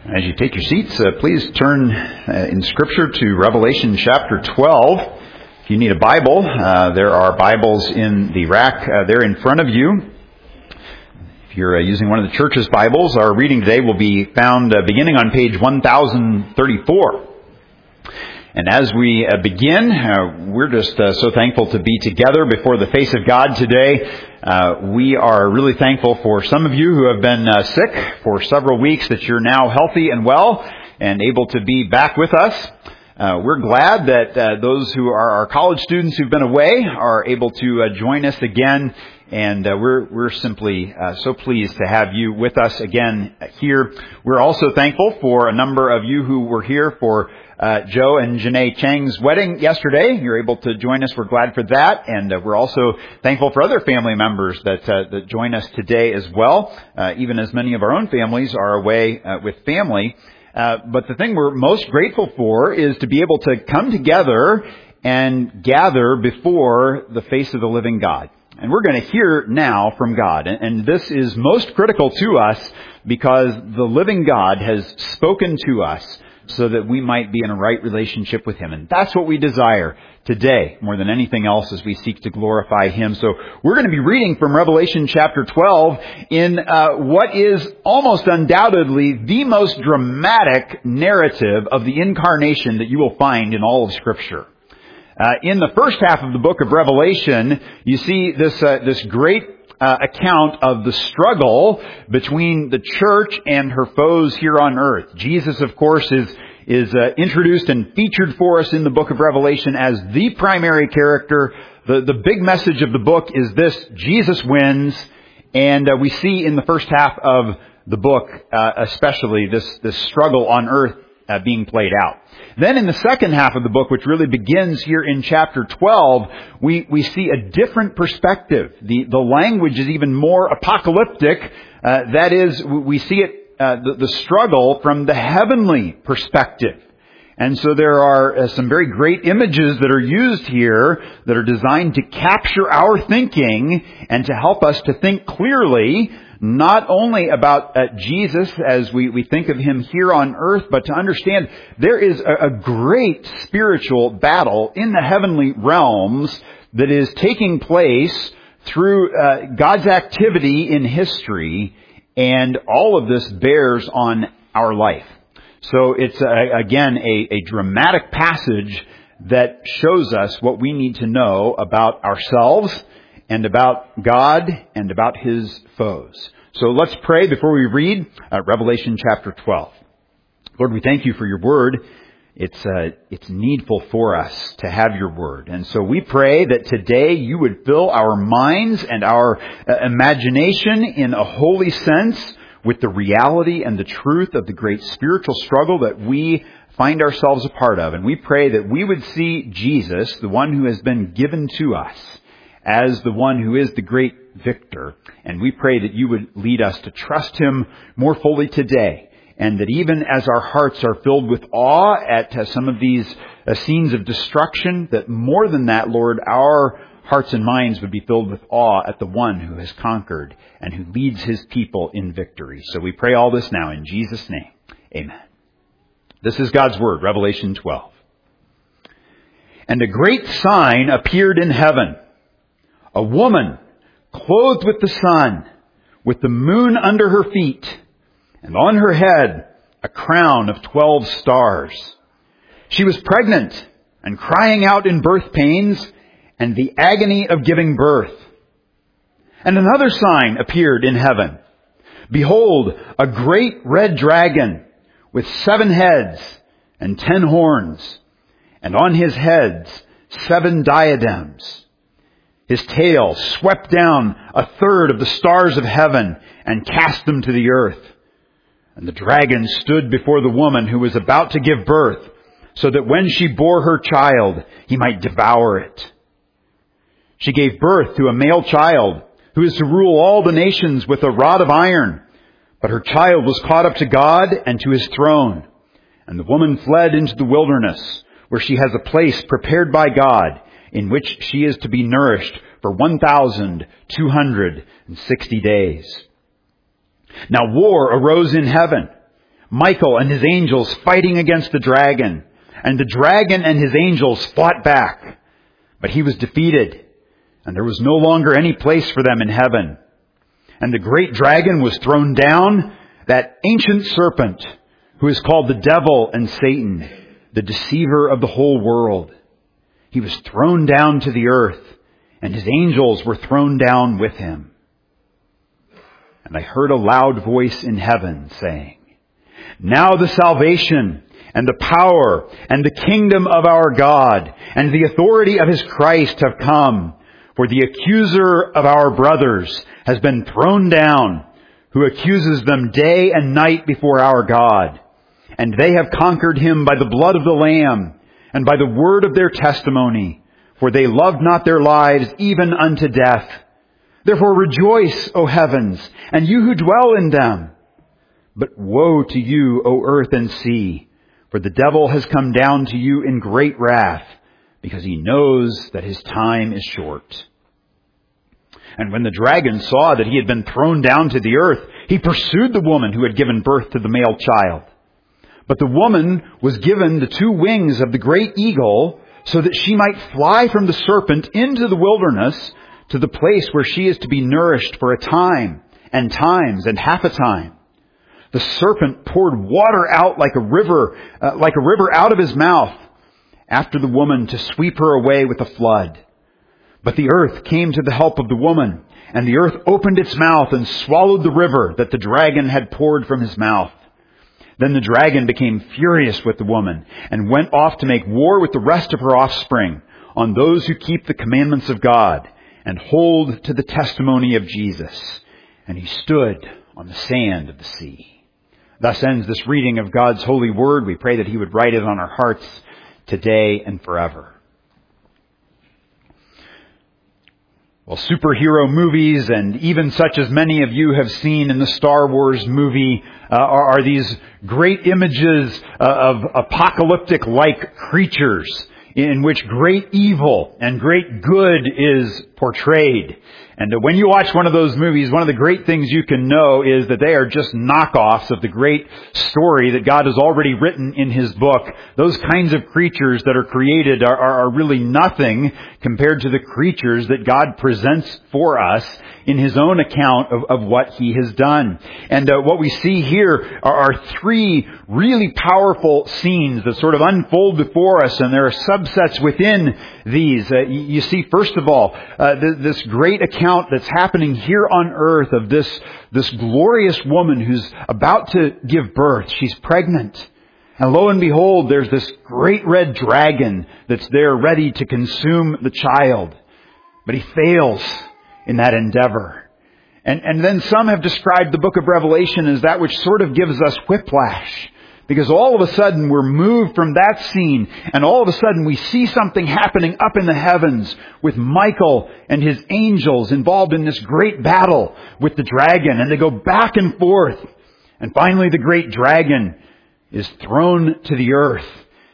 As you take your seats, please turn in Scripture to Revelation chapter 12. If you need a Bible, there are Bibles in the rack there in front of you. If you're using one of the church's Bibles, our reading today will be found beginning on page 1034. And as we begin, we're just so thankful to be together before the face of God today. We are really thankful for some of you who have been sick for several weeks, that you're now healthy and well and able to be back with us. We're glad that those who are our college students who've been away are able to join us again. And we're simply so pleased to have you with us again here. We're also thankful for a number of you who were here for Joe and Janae Chang's wedding yesterday. You're able to join us. We're glad for that. And we're also thankful for other family members that join us today as well, even as many of our own families are away with family. But the thing we're most grateful for is to be able to come together and gather before the face of the living God. And we're going to hear now from God. And this is most critical to us because the living God has spoken to us so that we might be in a right relationship with Him. And that's what we desire today more than anything else as we seek to glorify Him. So we're going to be reading from Revelation chapter 12 in what is almost undoubtedly the most dramatic narrative of the incarnation that you will find in all of Scripture. In the first half of the book of Revelation, you see this great account of the struggle between the church and her foes here on earth. Jesus, of course, is introduced and featured for us in the book of Revelation as the primary character. The big message of the book is this: Jesus wins, and we see in the first half of the book, especially this struggle on earth being played out. Then in the second half of the book, which really begins here in chapter 12, we see a different perspective. The language is even more apocalyptic. That is, we see it, the struggle from the heavenly perspective. And so there are some very great images that are used here that are designed to capture our thinking and to help us to think clearly, not only about Jesus as we think of Him here on earth, but to understand there is a great spiritual battle in the heavenly realms that is taking place through God's activity in history, and all of this bears on our life. So it's, again, a dramatic passage that shows us what we need to know about ourselves and about God and about His foes. So let's pray before we read Revelation chapter 12. Lord, we thank You for Your Word. It's needful for us to have Your Word. And so we pray that today You would fill our minds and our imagination in a holy sense with the reality and the truth of the great spiritual struggle that we find ourselves a part of. And we pray that we would see Jesus, the one who has been given to us, as the one who is the great victor. And we pray that You would lead us to trust Him more fully today. And that even as our hearts are filled with awe at some of these scenes of destruction, that more than that, Lord, our hearts and minds would be filled with awe at the one who has conquered and who leads His people in victory. So we pray all this now in Jesus' name. Amen. This is God's Word, Revelation 12. And a great sign appeared in heaven. A woman clothed with the sun, with the moon under her feet, and on her head a crown of 12 stars. She was pregnant and crying out in birth pains and the agony of giving birth. And another sign appeared in heaven. Behold, a great red dragon with 7 heads and 10 horns, and on his heads 7 diadems. His tail swept down a third of the stars of heaven and cast them to the earth. And the dragon stood before the woman who was about to give birth, so that when she bore her child, he might devour it. She gave birth to a male child who is to rule all the nations with a rod of iron. But her child was caught up to God and to His throne. And the woman fled into the wilderness, where she has a place prepared by God, in which she is to be nourished for 1,260 days. Now war arose in heaven. Michael and his angels fighting against the dragon. And the dragon and his angels fought back. But he was defeated, and there was no longer any place for them in heaven. And the great dragon was thrown down, that ancient serpent, who is called the devil and Satan, the deceiver of the whole world. He was thrown down to the earth, and his angels were thrown down with him. And I heard a loud voice in heaven saying, "Now the salvation and the power and the kingdom of our God and the authority of his Christ have come. For the accuser of our brothers has been thrown down, who accuses them day and night before our God. And they have conquered him by the blood of the Lamb and by the word of their testimony, for they loved not their lives even unto death. Therefore rejoice, O heavens, and you who dwell in them. But woe to you, O earth and sea, for the devil has come down to you in great wrath, because he knows that his time is short." And when the dragon saw that he had been thrown down to the earth, he pursued the woman who had given birth to the male child. But the woman was given the 2 wings of the great eagle, so that she might fly from the serpent into the wilderness to the place where she is to be nourished for a time, and times, and half a time. The serpent poured water out like a river out of his mouth, after the woman to sweep her away with a flood. But the earth came to the help of the woman, and the earth opened its mouth and swallowed the river that the dragon had poured from his mouth. Then the dragon became furious with the woman, and went off to make war with the rest of her offspring, on those who keep the commandments of God, and hold to the testimony of Jesus. And he stood on the sand of the sea. Thus ends this reading of God's holy word. We pray that he would write it on our hearts today and forever. Well, superhero movies, and even such as many of you have seen in the Star Wars movie, are these great images of apocalyptic-like creatures in which great evil and great good is portrayed. And when you watch one of those movies, one of the great things you can know is that they are just knockoffs of the great story that God has already written in His book. Those kinds of creatures that are created are really nothing compared to the creatures that God presents for us in His own account of what He has done. And what we see here are 3 really powerful scenes that sort of unfold before us, and there are subsets within these. You see, first of all, this great account that's happening here on earth of this glorious woman who's about to give birth. She's pregnant. And lo and behold, there's this great red dragon that's there ready to consume the child. But he fails in that endeavor. And then some have described the book of Revelation as that which sort of gives us whiplash. Because all of a sudden we're moved from that scene, and all of a sudden we see something happening up in the heavens with Michael and his angels involved in this great battle with the dragon, and they go back and forth. And finally the great dragon is thrown to the earth.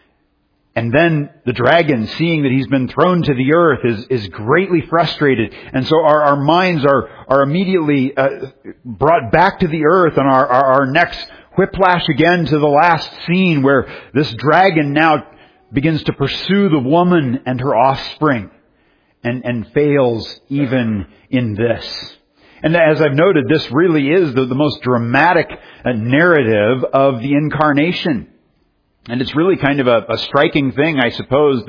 And then the dragon, seeing that he's been thrown to the earth, is greatly frustrated. And so our minds are immediately brought back to the earth, and our next whiplash again to the last scene where this dragon now begins to pursue the woman and her offspring and fails even in this. And as I've noted, this really is the most dramatic narrative of the incarnation. And it's really kind of a striking thing, I suppose,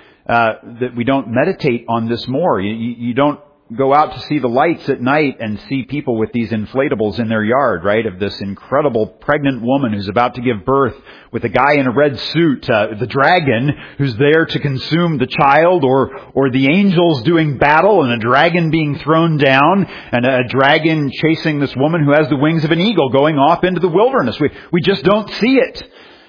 that we don't meditate on this more. You don't go out to see the lights at night and see people with these inflatables in their yard, right? Of this incredible pregnant woman who's about to give birth with a guy in a red suit, the dragon who's there to consume the child, or the angels doing battle and a dragon being thrown down and a dragon chasing this woman who has the wings of an eagle going off into the wilderness. We just don't see it.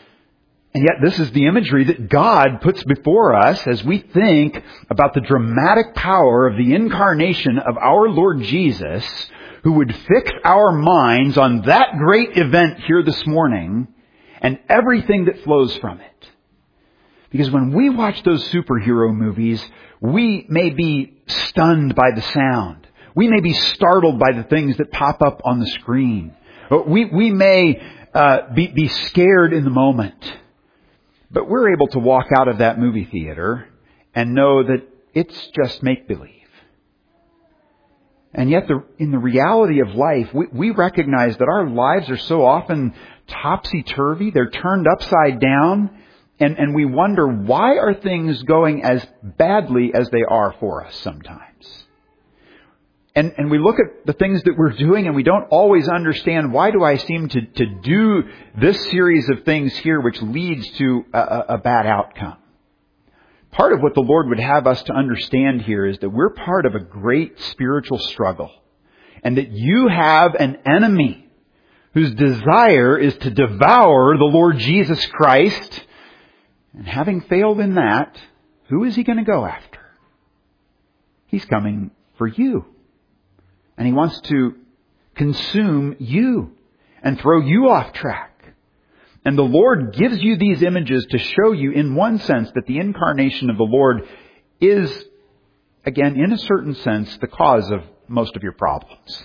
And yet this is the imagery that God puts before us as we think about the dramatic power of the incarnation of our Lord Jesus, who would fix our minds on that great event here this morning and everything that flows from it. Because when we watch those superhero movies, we may be stunned by the sound. We may be startled by the things that pop up on the screen. We may be scared in the moment, but we're able to walk out of that movie theater and know that it's just make-believe. And yet, in the reality of life, we recognize that our lives are so often topsy-turvy. They're turned upside down. And we wonder, why are things going as badly as they are for us sometimes? And we look at the things that we're doing and we don't always understand, why do I seem to do this series of things here which leads to a bad outcome? Part of what the Lord would have us to understand here is that we're part of a great spiritual struggle. And that you have an enemy whose desire is to devour the Lord Jesus Christ. And having failed in that, who is he going to go after? He's coming for you. And he wants to consume you and throw you off track. And the Lord gives you these images to show you, in one sense, that the incarnation of the Lord is, again, in a certain sense, the cause of most of your problems.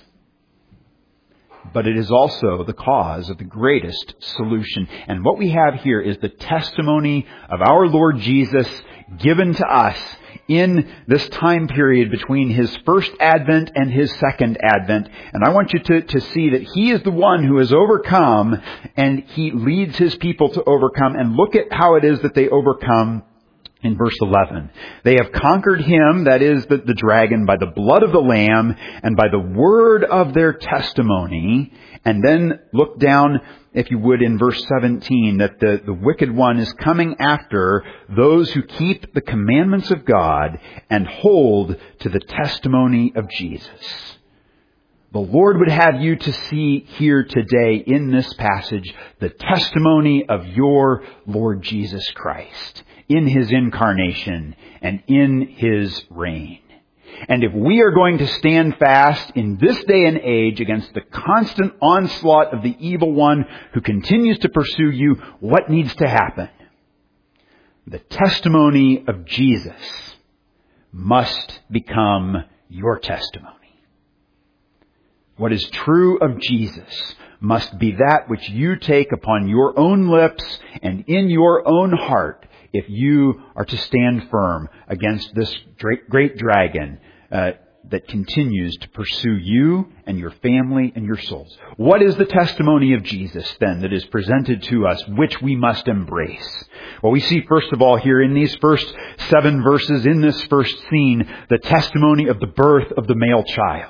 But it is also the cause of the greatest solution. And what we have here is the testimony of our Lord Jesus given to us in this time period between His first advent and His second advent. And I want you to see that He is the one who has overcome, and He leads His people to overcome. And look at how it is that they overcome in verse 11. They have conquered him, that is the dragon, by the blood of the Lamb and by the word of their testimony. And then look down, if you would, in verse 17, that the wicked one is coming after those who keep the commandments of God and hold to the testimony of Jesus. The Lord would have you to see here today in this passage the testimony of your Lord Jesus Christ in His incarnation and in His reign. And if we are going to stand fast in this day and age against the constant onslaught of the evil one who continues to pursue you, what needs to happen? The testimony of Jesus must become your testimony. What is true of Jesus must be that which you take upon your own lips and in your own heart if you are to stand firm against this great dragon that continues to pursue you and your family and your souls. What is the testimony of Jesus then that is presented to us, which we must embrace? Well, we see first of all here in these first 7 verses, in this first scene, the testimony of the birth of the male child.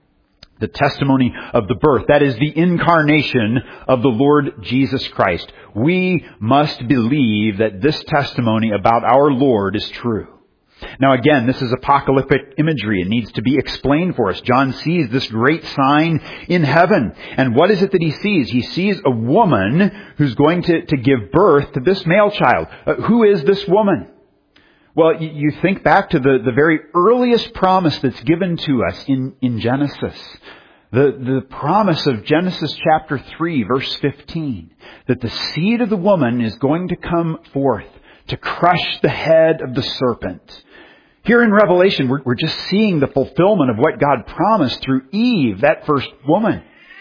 The testimony of the birth. That is the incarnation of the Lord Jesus Christ. We must believe that this testimony about our Lord is true. Now again, this is apocalyptic imagery. It needs to be explained for us. John sees this great sign in heaven. And what is it that he sees? He sees a woman who's going to give birth to this male child. Who is this woman? Well, you think back to the very earliest promise that's given to us in Genesis. The promise of Genesis chapter 3, verse 15. That the seed of the woman is going to come forth to crush the head of the serpent. Here in Revelation, we're just seeing the fulfillment of what God promised through Eve, that first woman.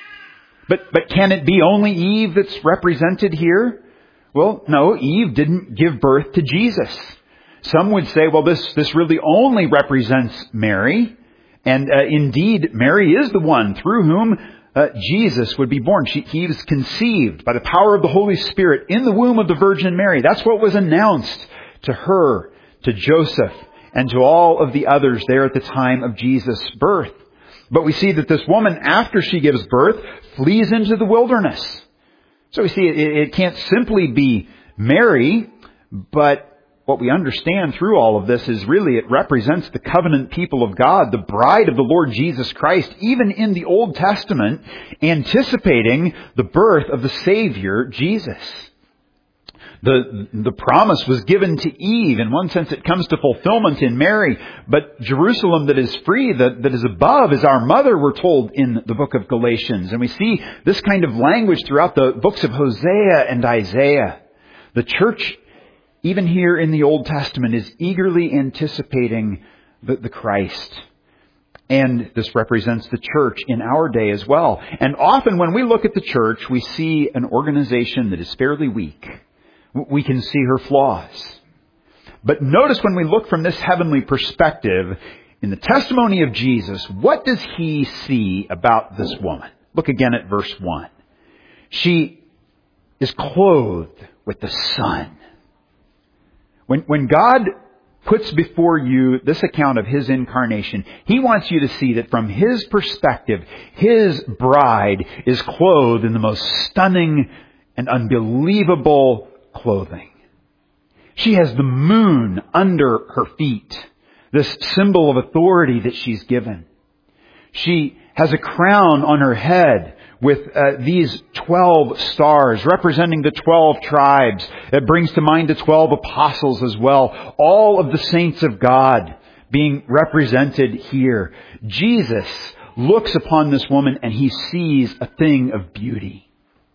But can it be only Eve that's represented here? Well, no, Eve didn't give birth to Jesus. Some would say, well, this really only represents Mary. And indeed, Mary is the one through whom Jesus would be born. He was conceived by the power of the Holy Spirit in the womb of the Virgin Mary. That's what was announced to her, to Joseph, and to all of the others there at the time of Jesus' birth. But we see that this woman, after she gives birth, flees into the wilderness. So we see it can't simply be Mary, but what we understand through all of this is really it represents the covenant people of God, the bride of the Lord Jesus Christ, even in the Old Testament, anticipating the birth of the Savior, Jesus. The promise was given to Eve. In one sense, it comes to fulfillment in Mary. But Jerusalem that is free, that is above, is our mother, we're told in the book of Galatians. And we see this kind of language throughout the books of Hosea and Isaiah. The church, even here in the Old Testament, is eagerly anticipating the Christ. And this represents the church in our day as well. And often when we look at the church, we see an organization that is fairly weak. We can see her flaws. But notice when we look from this heavenly perspective, in the testimony of Jesus, what does he see about this woman? Look again at verse 1. She is clothed with the sun. When God puts before you this account of his incarnation, he wants you to see that from his perspective, his bride is clothed in the most stunning and unbelievable clothing. She has the moon under her feet, this symbol of authority that she's given. She has a crown on her head with these 12 stars representing the 12 tribes. It brings to mind the 12 apostles as well. All of the saints of God being represented here. Jesus looks upon this woman and he sees a thing of beauty.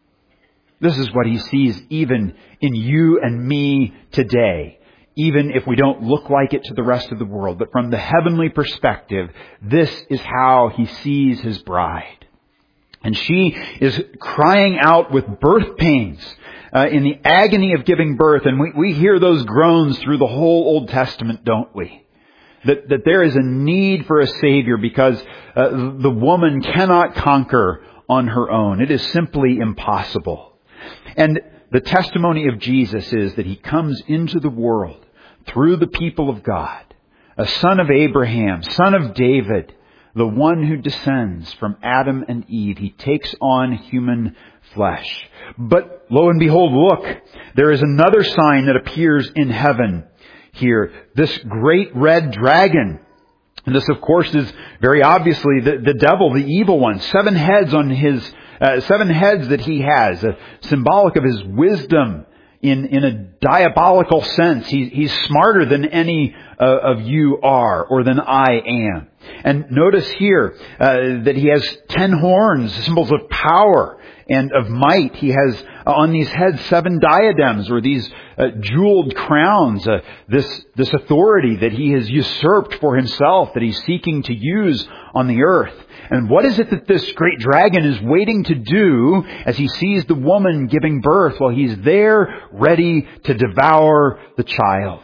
This is what he sees even in you and me today. Even if we don't look like it to the rest of the world. But from the heavenly perspective, this is how he sees his bride. And she is crying out with birth pains in the agony of giving birth. And we hear those groans through the whole Old Testament, don't we? That there is a need for a Savior because the woman cannot conquer on her own. It is simply impossible. And the testimony of Jesus is that he comes into the world through the people of God, a son of Abraham, son of David, the one who descends from Adam and Eve. He takes on human flesh. But lo and behold, look, there is another sign that appears in heaven here. This great red dragon. And this, of course, is very obviously the devil, the evil one. 7 heads on his 7 heads that he has, symbolic of his wisdom in a diabolical sense. He's smarter than any of you are or than I am. And notice here that he has 10 horns, symbols of power and of might. He has on these heads 7 diadems, or these jeweled crowns, this authority that he has usurped for himself, that he's seeking to use on the earth. And what is it that this great dragon is waiting to do as he sees the woman giving birth? Well, he's there ready to devour the child.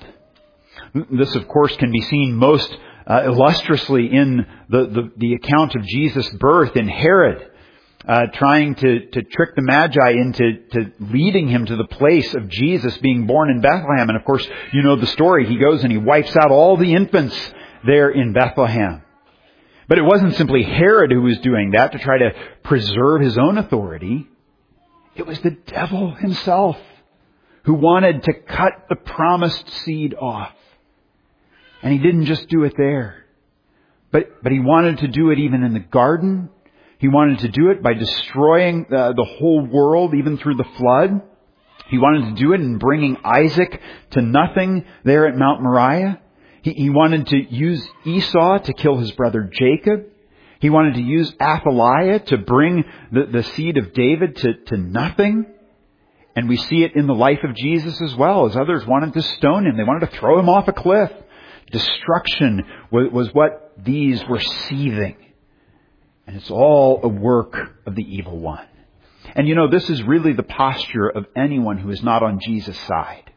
This, of course, can be seen most illustriously in the account of Jesus' birth in Herod, trying to trick the Magi into leading him to the place of Jesus being born in Bethlehem. And of course, you know the story. He goes and he wipes out all the infants there in Bethlehem. But it wasn't simply Herod who was doing that to try to preserve his own authority. It was the devil himself who wanted to cut the promised seed off. And he didn't just do it there. But he wanted to do it even in the garden. He wanted to do it by destroying the whole world, even through the flood. He wanted to do it in bringing Isaac to nothing there at Mount Moriah. He wanted to use Esau to kill his brother Jacob. He wanted to use Athaliah to bring the seed of David to nothing. And we see it in the life of Jesus as well, as others wanted to stone him. They wanted to throw him off a cliff. Destruction was what these were seething. And it's all a work of the evil one. And you know, this is really the posture of anyone who is not on Jesus' side.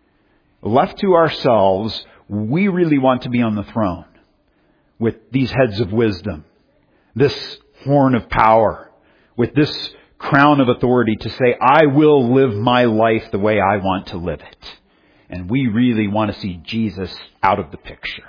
Left to ourselves, we really want to be on the throne with these heads of wisdom, this horn of power, with this crown of authority to say, I will live my life the way I want to live it. And we really want to see Jesus out of the picture.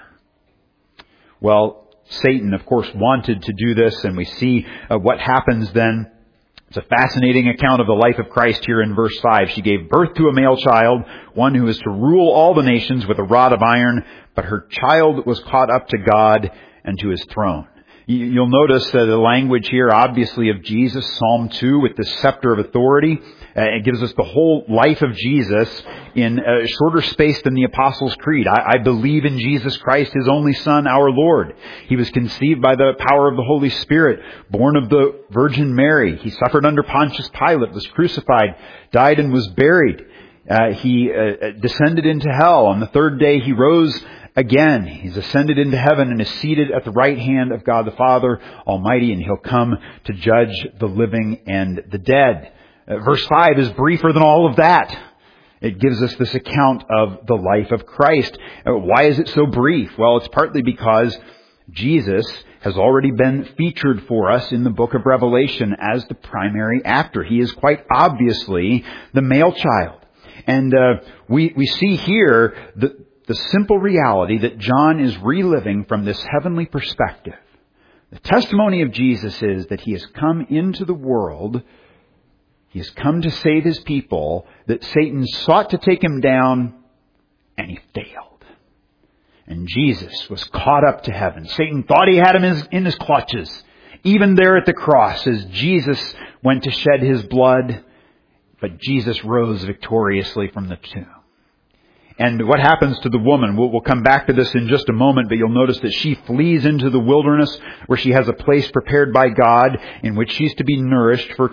Well, Satan, of course, wanted to do this, and we see what happens then. It's a fascinating account of the life of Christ here in verse 5. She gave birth to a male child, one who is to rule all the nations with a rod of iron, but her child was caught up to God and to his throne. You'll notice the language here, obviously, of Jesus, Psalm 2, with the scepter of authority. It gives us the whole life of Jesus in a shorter space than the Apostles' Creed. I believe in Jesus Christ, His only Son, our Lord. He was conceived by the power of the Holy Spirit, born of the Virgin Mary. He suffered under Pontius Pilate, was crucified, died, and was buried. He descended into hell. On the 3rd day, He rose again. He's ascended into heaven and is seated at the right hand of God the Father Almighty, and He'll come to judge the living and the dead. Verse 5 is briefer than all of that. It gives us this account of the life of Christ. Why is it so brief? Well, it's partly because Jesus has already been featured for us in the book of Revelation as the primary actor. He is quite obviously the male child. And we see here the simple reality that John is reliving from this heavenly perspective. The testimony of Jesus is that He has come into the world. He has come to save His people, that Satan sought to take Him down, and he failed. And Jesus was caught up to heaven. Satan thought he had him in his clutches. Even there at the cross, as Jesus went to shed His blood, but Jesus rose victoriously from the tomb. And what happens to the woman? We'll come back to this in just a moment, but you'll notice that she flees into the wilderness where she has a place prepared by God in which she's to be nourished for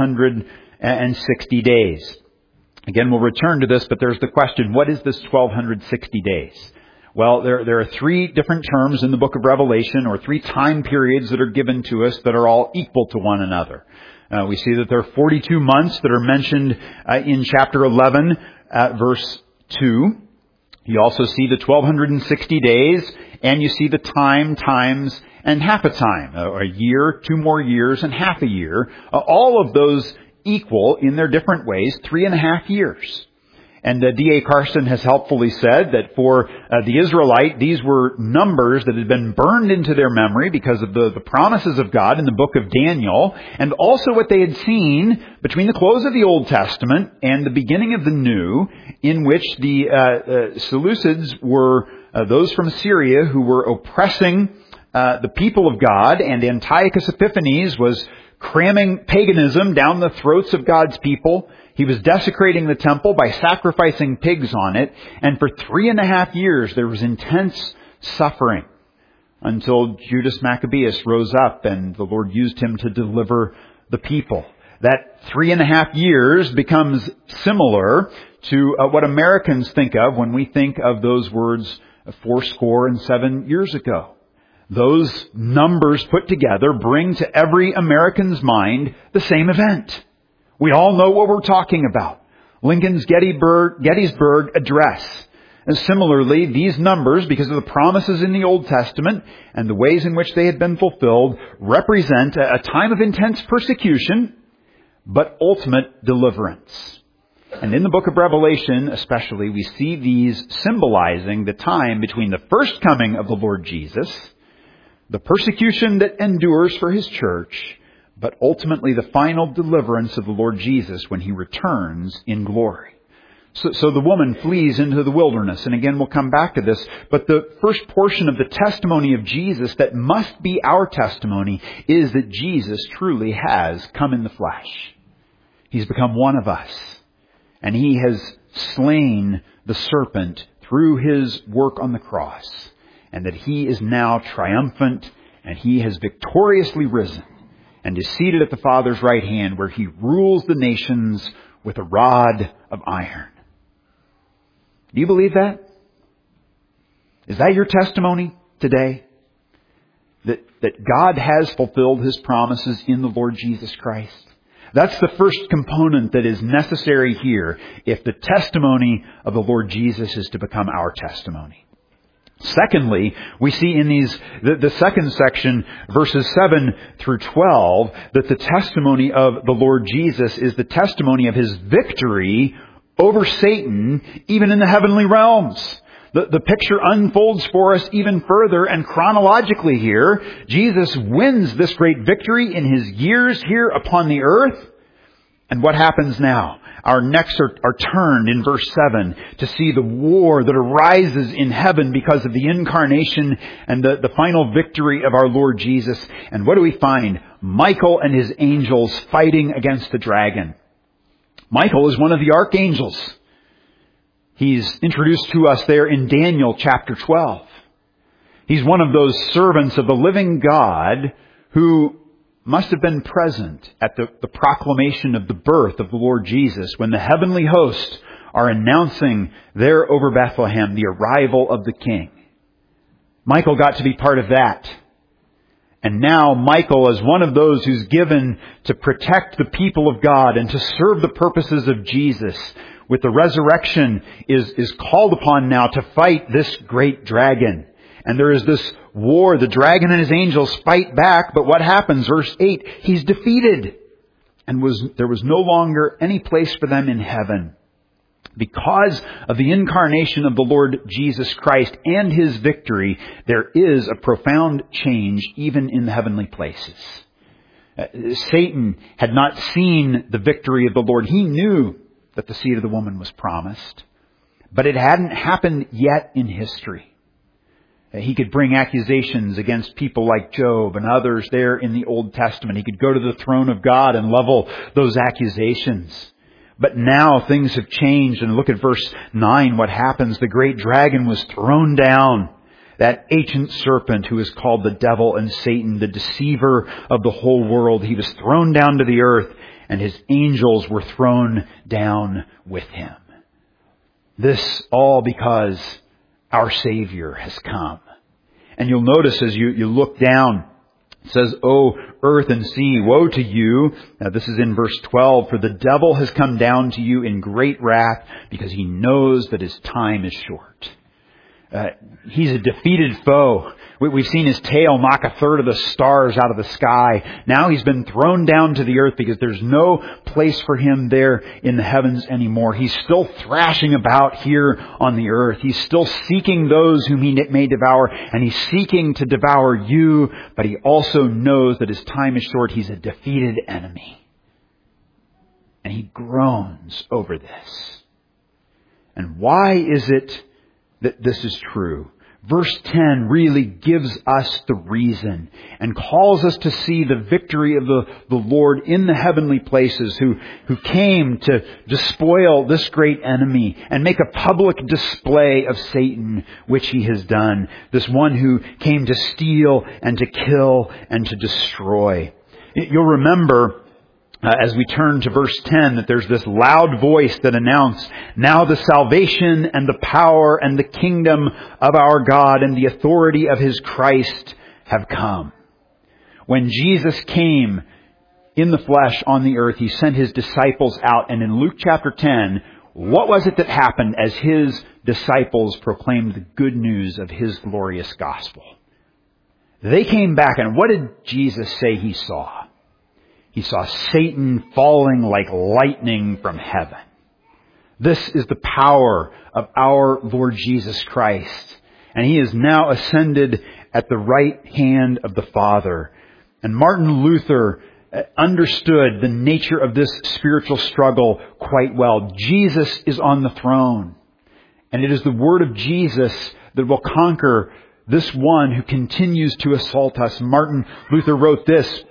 1260 days. Again, we'll return to this, but there's the question, what is this 1260 days? Well, there are three different terms in the book of Revelation, or three time periods that are given to us that are all equal to one another. We see that there are 42 months that are mentioned in chapter 11 at verse 2. You also see the 1260 days, and you see the times, and half a time. A year, 2 more years, and half a year. All of those equal in their different ways 3.5 years. And D.A. Carson has helpfully said that for the Israelite, these were numbers that had been burned into their memory because of the promises of God in the book of Daniel, and also what they had seen between the close of the Old Testament and the beginning of the New, in which the Seleucids were those from Syria who were oppressing the people of God, and Antiochus Epiphanes was cramming paganism down the throats of God's people. He was desecrating the temple by sacrificing pigs on it. And for 3.5 years, there was intense suffering until Judas Maccabeus rose up and the Lord used him to deliver the people. That 3.5 years becomes similar to what Americans think of when we think of those words 7 years ago. Those numbers put together bring to every American's mind the same event. We all know what we're talking about. Lincoln's Gettysburg Address. And similarly, these numbers, because of the promises in the Old Testament and the ways in which they had been fulfilled, represent a time of intense persecution, but ultimate deliverance. And in the book of Revelation, especially, we see these symbolizing the time between the first coming of the Lord Jesus, the persecution that endures for His church, but ultimately the final deliverance of the Lord Jesus when He returns in glory. So the woman flees into the wilderness, and again we'll come back to this, but the first portion of the testimony of Jesus that must be our testimony is that Jesus truly has come in the flesh. He's become one of us, and He has slain the serpent through His work on the cross, and that He is now triumphant, and He has victoriously risen, and is seated at the Father's right hand, where He rules the nations with a rod of iron. Do you believe that? Is that your testimony today? That God has fulfilled His promises in the Lord Jesus Christ? That's the first component that is necessary here if the testimony of the Lord Jesus is to become our testimony. Secondly, we see in the second section, verses 7 through 12, that the testimony of the Lord Jesus is the testimony of His victory over Satan, even in the heavenly realms. The picture unfolds for us even further, and chronologically here, Jesus wins this great victory in His years here upon the earth. And what happens now? Our necks are turned in verse 7 to see the war that arises in heaven because of the incarnation and the final victory of our Lord Jesus. And what do we find? Michael and his angels fighting against the dragon. Michael is one of the archangels. He's introduced to us there in Daniel chapter 12. He's one of those servants of the living God who must have been present at the proclamation of the birth of the Lord Jesus, when the heavenly hosts are announcing there over Bethlehem the arrival of the King. Michael got to be part of that. And now Michael is one of those who's given to protect the people of God and to serve the purposes of Jesus. With the resurrection is called upon now to fight this great dragon. And there is this war. The dragon and his angels fight back. But what happens? Verse 8, he's defeated. And there was no longer any place for them in heaven. Because of the incarnation of the Lord Jesus Christ and His victory, there is a profound change even in the heavenly places. Satan had not seen the victory of the Lord. He knew that the seed of the woman was promised, but it hadn't happened yet in history. He could bring accusations against people like Job and others there in the Old Testament. He could go to the throne of God and level those accusations. But now things have changed, and look at verse 9, what happens. The great dragon was thrown down, that ancient serpent who is called the devil and Satan, the deceiver of the whole world. He was thrown down to the earth, and his angels were thrown down with him. This all because our Savior has come. And you'll notice as you look down, it says, "O earth and sea, woe to you." Now this is in verse 12. "For the devil has come down to you in great wrath because he knows that his time is short." He's a defeated foe. We've seen his tail knock a third of the stars out of the sky. Now he's been thrown down to the earth because there's no place for him there in the heavens anymore. He's still thrashing about here on the earth. He's still seeking those whom he may devour, and he's seeking to devour you, but he also knows that his time is short. He's a defeated enemy. And he groans over this. And why is it that this is true? Verse 10 really gives us the reason and calls us to see the victory of the Lord in the heavenly places who came to despoil this great enemy and make a public display of Satan, which he has done. This one who came to steal and to kill and to destroy. You'll remember as we turn to verse 10, that there's this loud voice that announced, "Now the salvation and the power and the kingdom of our God and the authority of His Christ have come." When Jesus came in the flesh on the earth, He sent His disciples out. And in Luke chapter 10, what was it that happened as His disciples proclaimed the good news of His glorious gospel? They came back, and what did Jesus say He saw? He saw Satan falling like lightning from heaven. This is the power of our Lord Jesus Christ. And He is now ascended at the right hand of the Father. And Martin Luther understood the nature of this spiritual struggle quite well. Jesus is on the throne. And it is the word of Jesus that will conquer this one who continues to assault us. Martin Luther wrote this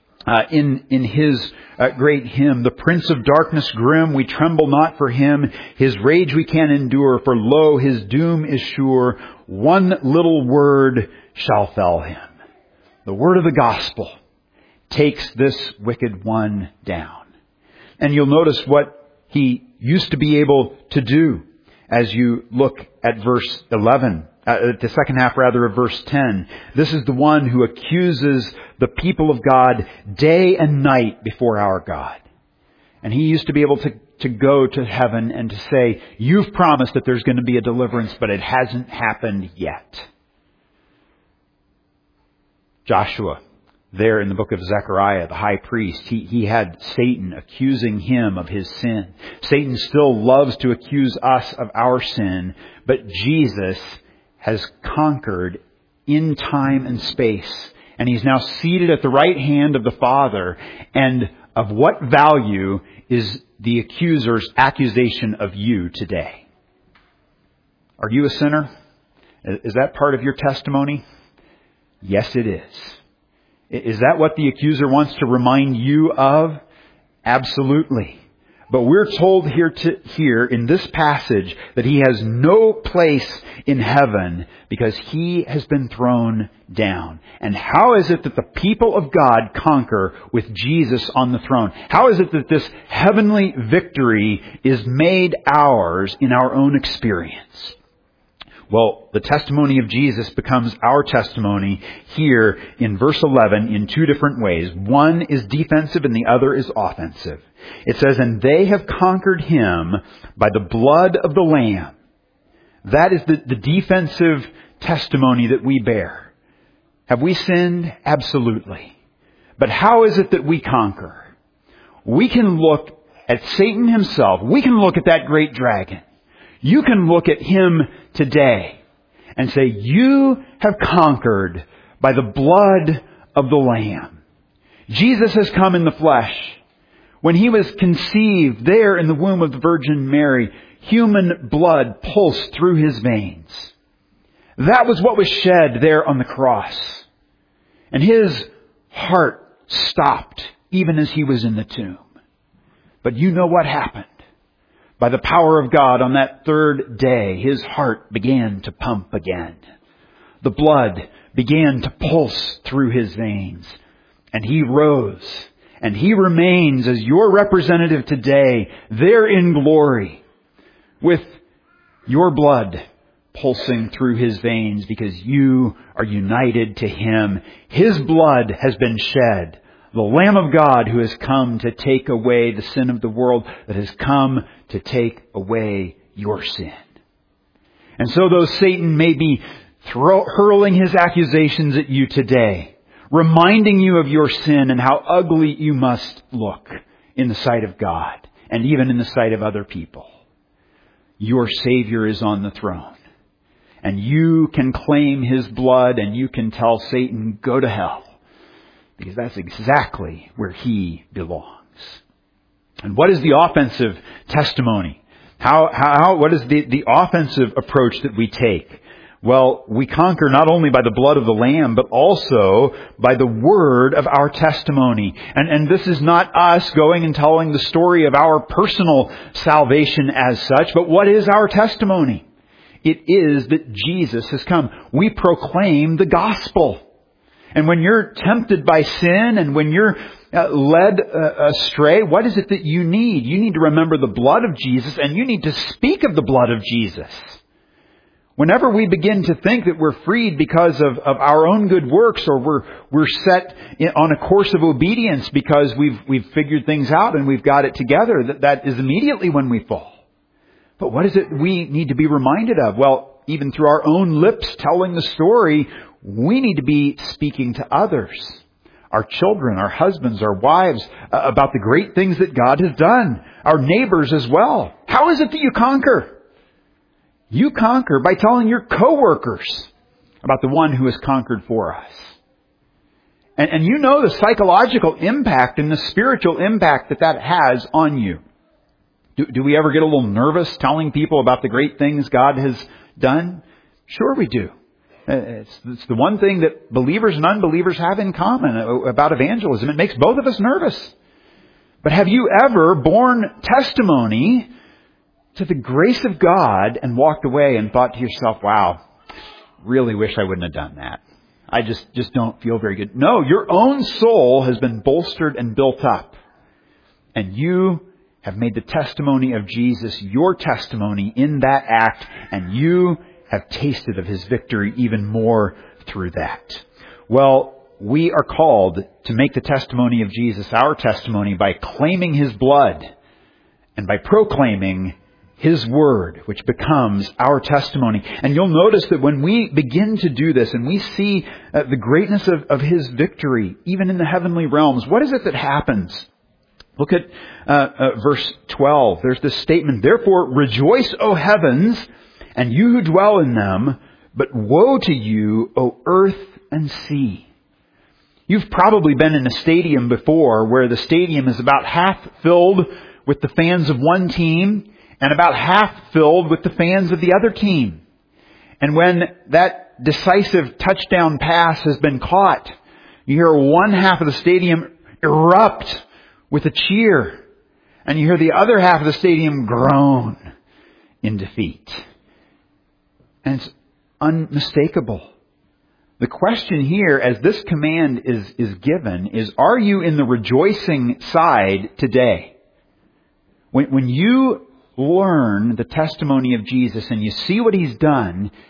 in his great hymn, "The Prince of Darkness grim, we tremble not for him. His rage we can endure, for lo, his doom is sure. One little word shall fell him." The word of the gospel takes this wicked one down. And you'll notice what he used to be able to do as you look at verse 11. The second half, rather, of verse 10. This is the one who accuses the people of God day and night before our God. And he used to be able to go to heaven and to say, "You've promised that there's going to be a deliverance, but it hasn't happened yet." Joshua, there in the book of Zechariah, the high priest, he had Satan accusing him of his sin. Satan still loves to accuse us of our sin, but Jesus has conquered in time and space. And He's now seated at the right hand of the Father. And of what value is the accuser's accusation of you today? Are you a sinner? Is that part of your testimony? Yes, it is. Is that what the accuser wants to remind you of? Absolutely. But we're told here in this passage that he has no place in heaven because he has been thrown down. And how is it that the people of God conquer with Jesus on the throne? How is it that this heavenly victory is made ours in our own experience? Well, the testimony of Jesus becomes our testimony here in verse 11 in two different ways. One is defensive and the other is offensive. It says, and they have conquered him by the blood of the Lamb. That is the defensive testimony that we bear. Have we sinned? Absolutely. But how is it that we conquer? We can look at Satan himself. We can look at that great dragon. You can look at him today and say, you have conquered by the blood of the Lamb. Jesus has come in the flesh. When he was conceived there in the womb of the Virgin Mary, human blood pulsed through his veins. That was what was shed there on the cross. And his heart stopped even as he was in the tomb. But you know what happened? By the power of God on that third day, his heart began to pump again. The blood began to pulse through his veins. And he rose. And he remains as your representative today, there in glory, with your blood pulsing through his veins because you are united to him. His blood has been shed. The Lamb of God who has come to take away the sin of the world, that has come to take away your sin. And so though Satan may be hurling his accusations at you today, reminding you of your sin and how ugly you must look in the sight of God and even in the sight of other people, your Savior is on the throne. And you can claim his blood and you can tell Satan, go to hell. Because that's exactly where he belongs. And what is the offensive testimony? What is the offensive approach that we take? Well, we conquer not only by the blood of the Lamb, but also by the word of our testimony. And this is not us going and telling the story of our personal salvation as such, but what is our testimony? It is that Jesus has come. We proclaim the gospel. And when you're tempted by sin and when you're led astray, what is it that you need? You need to remember the blood of Jesus and you need to speak of the blood of Jesus. Whenever we begin to think that we're freed because of our own good works or we're set on a course of obedience because we've figured things out and we've got it together, that is immediately when we fall. But what is it we need to be reminded of? Well, even through our own lips telling the story, we need to be speaking to others, our children, our husbands, our wives, about the great things that God has done, our neighbors as well. How is it that you conquer? You conquer by telling your coworkers about the one who has conquered for us. And you know the psychological impact and the spiritual impact that has on you. Do we ever get a little nervous telling people about the great things God has done? Sure we do. It's the one thing that believers and unbelievers have in common about evangelism. It makes both of us nervous. But have you ever borne testimony to the grace of God and walked away and thought to yourself, wow, really wish I wouldn't have done that. I just don't feel very good. No, your own soul has been bolstered and built up. And you have made the testimony of Jesus your testimony in that act, and you have tasted of his victory even more through that. Well, we are called to make the testimony of Jesus our testimony by claiming his blood and by proclaiming his word, which becomes our testimony. And you'll notice that when we begin to do this and we see the greatness of his victory, even in the heavenly realms, what is it that happens? Look at verse 12. There's this statement, therefore rejoice, O heavens, and you who dwell in them, but woe to you, O earth and sea. You've probably been in a stadium before where the stadium is about half filled with the fans of one team and about half filled with the fans of the other team. And when that decisive touchdown pass has been caught, you hear one half of the stadium erupt with a cheer, and you hear the other half of the stadium groan in defeat. And it's unmistakable. The question here, as this command is given, is, are you in the rejoicing side today? When you learn the testimony of Jesus and you see what he's done,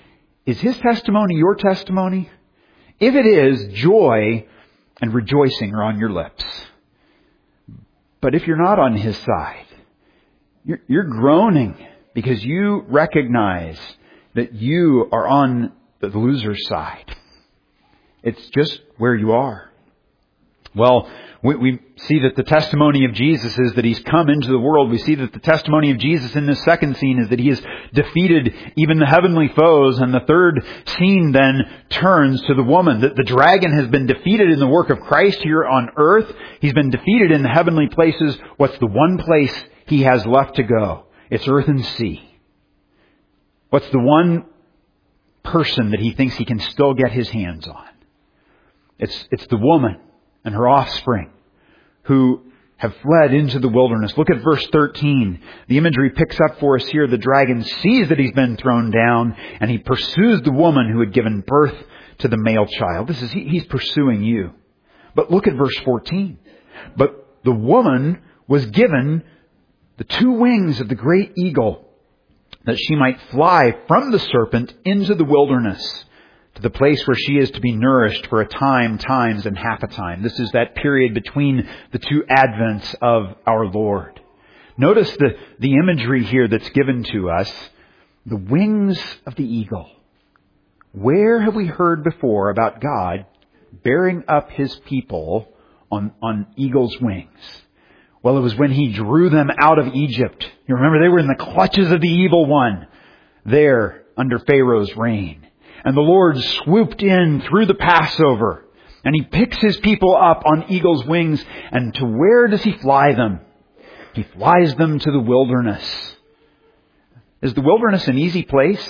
Is His testimony your testimony? If it is, joy and rejoicing are on your lips. But if you're not on His side, you're groaning because you recognize that you are on the loser's side. It's just where you are. Well, we see that the testimony of Jesus is that He's come into the world. We see that the testimony of Jesus in this second scene is that He has defeated even the heavenly foes. And the third scene then turns to the woman. That the dragon has been defeated in the work of Christ here on earth. He's been defeated in the heavenly places. What's the one place He has left to go? It's earth and sea. What's the one person that He thinks He can still get His hands on? It's the woman and her offspring who have fled into the wilderness. Look at verse 13. The imagery picks up for us here. The dragon sees that he's been thrown down, and he pursues the woman who had given birth to the male child. He's pursuing you. But look at verse 14. But the woman was given the two wings of the great eagle, that she might fly from the serpent into the wilderness, to the place where she is to be nourished for a time, times, and half a time. This is that period between the two advents of our Lord. Notice the imagery here that's given to us. The wings of the eagle. Where have we heard before about God bearing up His people on eagle's wings? Well, it was when He drew them out of Egypt. You remember they were in the clutches of the evil one there under Pharaoh's reign. And the Lord swooped in through the Passover, and He picks His people up on eagle's wings. And to where does He fly them? He flies them to the wilderness. Is the wilderness an easy place?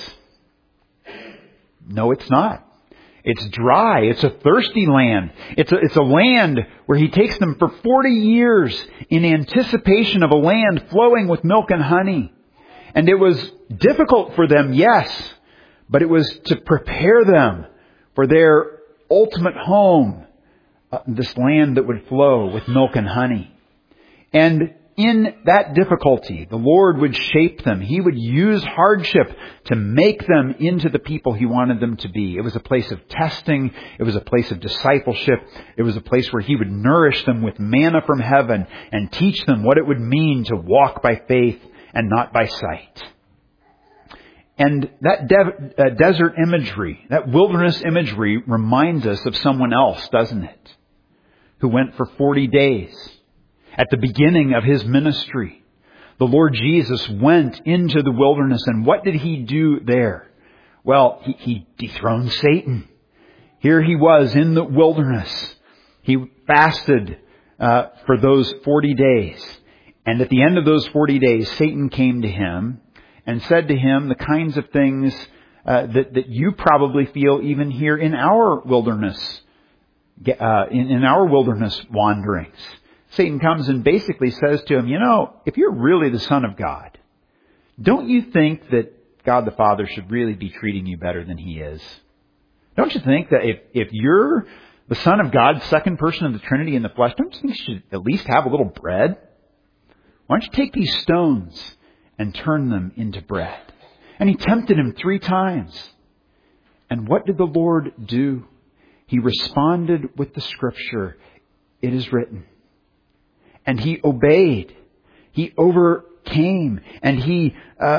No, it's not. It's dry. It's a thirsty land. It's a land where He takes them for 40 years in anticipation of a land flowing with milk and honey. And it was difficult for them, yes. But it was to prepare them for their ultimate home, this land that would flow with milk and honey. And in that difficulty, the Lord would shape them. He would use hardship to make them into the people He wanted them to be. It was a place of testing. It was a place of discipleship. It was a place where He would nourish them with manna from heaven and teach them what it would mean to walk by faith and not by sight. And that desert imagery, that wilderness imagery reminds us of someone else, doesn't it? Who went for 40 days. At the beginning of His ministry, the Lord Jesus went into the wilderness, and what did He do there? Well, He dethroned Satan. Here He was in the wilderness. He fasted for those 40 days. And at the end of those 40 days, Satan came to Him and said to Him the kinds of things that you probably feel even here in our wilderness, in our wilderness wanderings. Satan comes and basically says to Him, if you're really the Son of God, don't you think that God the Father should really be treating you better than He is? Don't you think that if you're the Son of God, second person of the Trinity in the flesh, don't you think you should at least have a little bread? Why don't you take these stones and turn them into bread? And He tempted Him 3 times. And what did the Lord do? He responded with the Scripture, "It is written." And He obeyed. He overcame. And He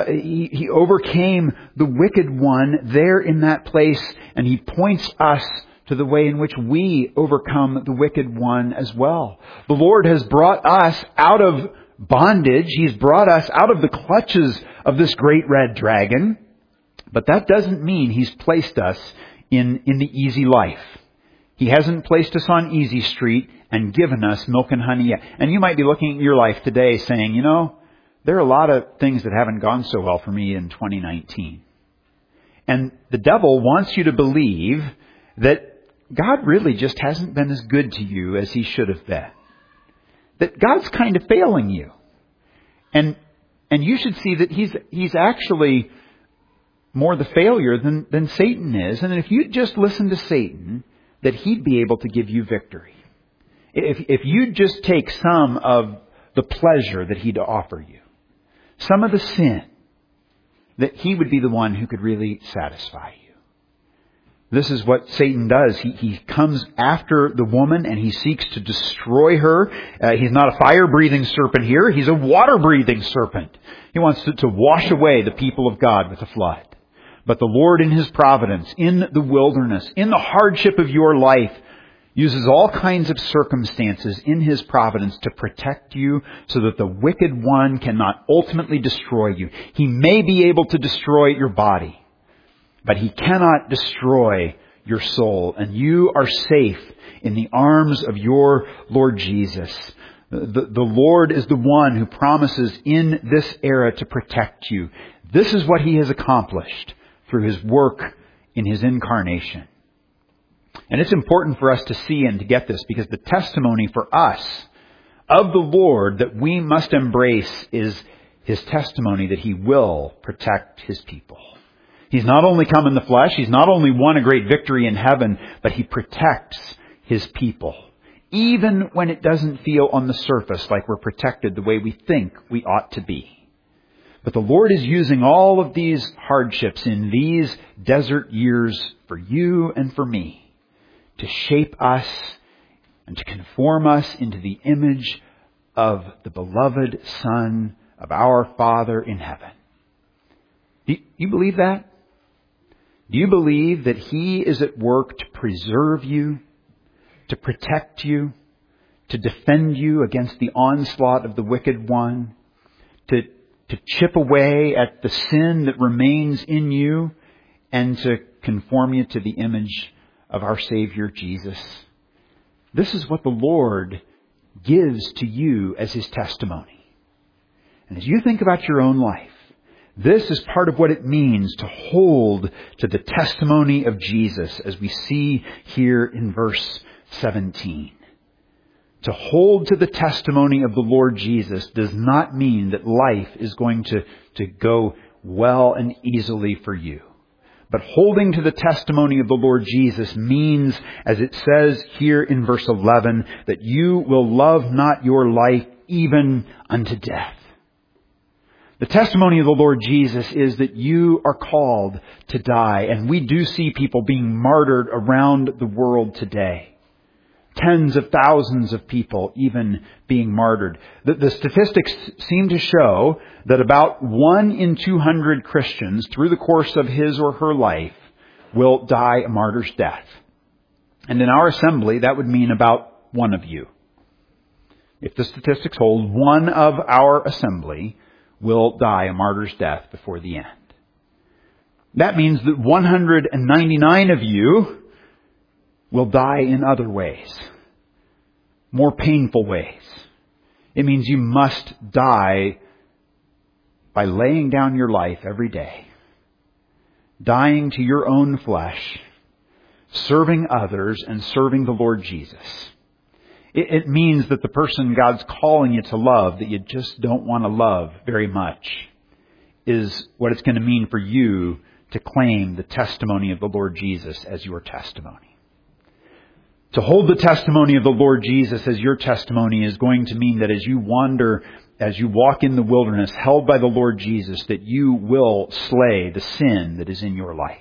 overcame the wicked one there in that place. And He points us to the way in which we overcome the wicked one as well. The Lord has brought us out of bondage. He's brought us out of the clutches of this great red dragon. But that doesn't mean He's placed us in the easy life. He hasn't placed us on easy street and given us milk and honey yet. And you might be looking at your life today saying, there are a lot of things that haven't gone so well for me in 2019. And the devil wants you to believe that God really just hasn't been as good to you as He should have been. That God's kind of failing you. And you should see that He's actually more the failure than Satan is. And if you just listen to Satan, that he'd be able to give you victory. If you just take some of the pleasure that He'd offer you, some of the sin, that He would be the one who could really satisfy you. This is what Satan does. He comes after the woman and he seeks to destroy her. He's not a fire-breathing serpent here. He's a water-breathing serpent. He wants to wash away the people of God with a flood. But the Lord in His providence, in the wilderness, in the hardship of your life, uses all kinds of circumstances in His providence to protect you so that the wicked one cannot ultimately destroy you. He may be able to destroy your body, but he cannot destroy your soul. And you are safe in the arms of your Lord Jesus. The Lord is the one who promises in this era to protect you. This is what He has accomplished through His work in His incarnation. And it's important for us to see and to get this, because the testimony for us of the Lord that we must embrace is His testimony that He will protect His people. He's not only come in the flesh, He's not only won a great victory in heaven, but He protects His people. Even when it doesn't feel on the surface like we're protected the way we think we ought to be. But the Lord is using all of these hardships in these desert years for you and for me to shape us and to conform us into the image of the beloved Son of our Father in heaven. Do you believe that? Do you believe that He is at work to preserve you, to protect you, to defend you against the onslaught of the wicked one, to chip away at the sin that remains in you, and to conform you to the image of our Savior Jesus? This is what the Lord gives to you as His testimony. And as you think about your own life, this is part of what it means to hold to the testimony of Jesus, as we see here in verse 17. To hold to the testimony of the Lord Jesus does not mean that life is going to go well and easily for you. But holding to the testimony of the Lord Jesus means, as it says here in verse 11, that you will love not your life even unto death. The testimony of the Lord Jesus is that you are called to die. And we do see people being martyred around the world today. Tens of thousands of people even being martyred. The statistics seem to show that about 1 in 200 Christians through the course of his or her life will die a martyr's death. And in our assembly, that would mean about one of you. If the statistics hold, one of our assembly will die a martyr's death before the end. That means that 199 of you will die in other ways, more painful ways. It means you must die by laying down your life every day, dying to your own flesh, serving others, and serving the Lord Jesus. It means that the person God's calling you to love, that you just don't want to love very much, is what it's going to mean for you to claim the testimony of the Lord Jesus as your testimony. To hold the testimony of the Lord Jesus as your testimony is going to mean that as you wander, as you walk in the wilderness, held by the Lord Jesus, that you will slay the sin that is in your life.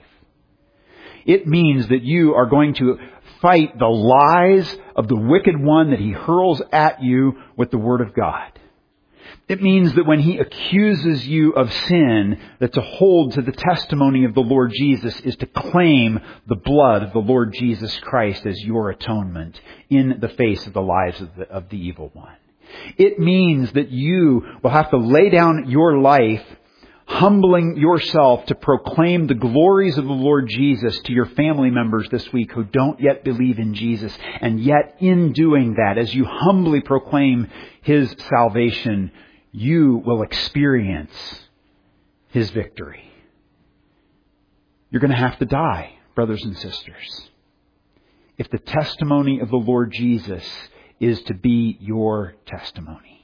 It means that you are going to fight the lies of the wicked one that he hurls at you with the Word of God. It means that when he accuses you of sin, that to hold to the testimony of the Lord Jesus is to claim the blood of the Lord Jesus Christ as your atonement in the face of the lies of the evil one. It means that you will have to lay down your life, humbling yourself to proclaim the glories of the Lord Jesus to your family members this week who don't yet believe in Jesus. And yet in doing that, as you humbly proclaim His salvation, you will experience His victory. You're going to have to die, brothers and sisters, if the testimony of the Lord Jesus is to be your testimony.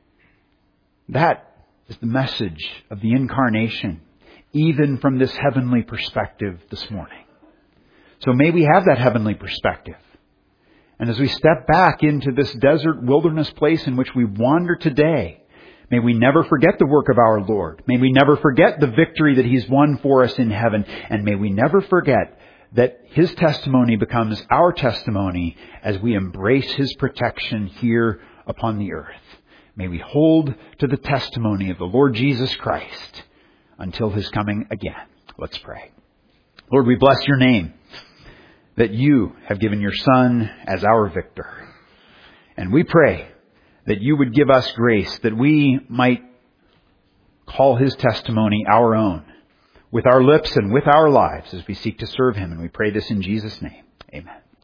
That is the message of the incarnation, even from this heavenly perspective this morning. So may we have that heavenly perspective. And as we step back into this desert wilderness place in which we wander today, may we never forget the work of our Lord. May we never forget the victory that He's won for us in heaven. And may we never forget that His testimony becomes our testimony as we embrace His protection here upon the earth. May we hold to the testimony of the Lord Jesus Christ until His coming again. Let's pray. Lord, we bless Your name that You have given Your Son as our victor. And we pray that You would give us grace that we might call His testimony our own with our lips and with our lives as we seek to serve Him. And we pray this in Jesus' name. Amen.